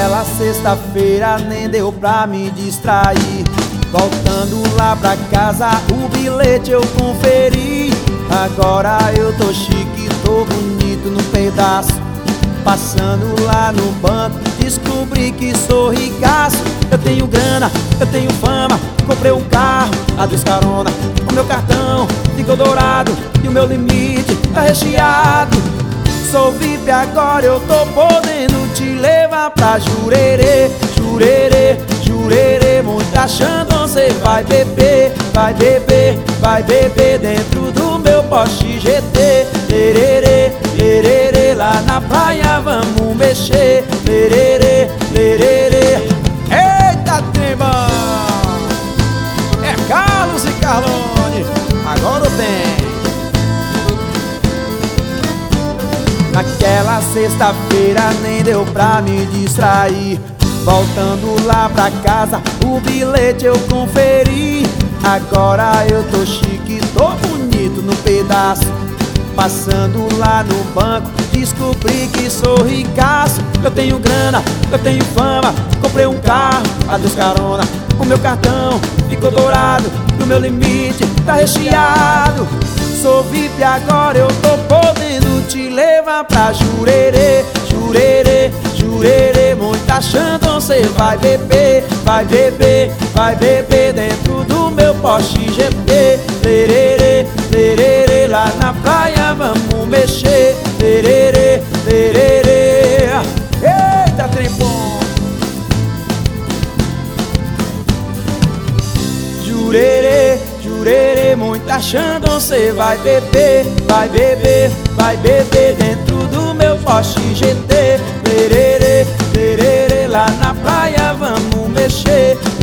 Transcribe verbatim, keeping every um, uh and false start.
Naquela sexta-feira nem deu pra me distrair. Voltando lá pra casa, o bilhete eu conferi. Agora eu tô chique, tô bonito no pedaço. Passando lá no banco, descobri que sou ricaço. Eu tenho grana, eu tenho fama, comprei um carro, a dois carona. O meu cartão ficou dourado e o meu limite tá recheado. Sou V I P agora, eu tô podendo te levar pra Jurerê, Jurerê, Jurerê. Muita Chandon, cê vai beber, vai beber, vai beber dentro do meu Porsche G T. Lererê, lererê, lá na praia vamos mexer. Lererê, lererê. Eita, trembão! É Carlos e Carlone, agora tem. Naquela sexta-feira nem deu pra me distrair. Voltando lá pra casa, o bilhete eu conferi. Agora eu tô chique, tô bonito no pedaço. Passando lá no banco, descobri que sou ricaço. Eu tenho grana, eu tenho fama, comprei um carro, a dois carona. O meu cartão ficou dourado e o meu limite tá recheado. Sou V I P agora, eu tô podendo te levar pra Jurerê, Jurerê, Jurerê. Muita Chandon, cê vai beber, vai beber, vai beber dentro do meu Porsche G T. Lererê, lererê, lá na praia vamos mexer. Lererê, lererê. Eita, trembom! Jurerê, Jurerê, muita Chandon, cê vai beber, vai beber, vai beber dentro do meu Porsche G T. Lererê, lererê, lá na praia vamos mexer.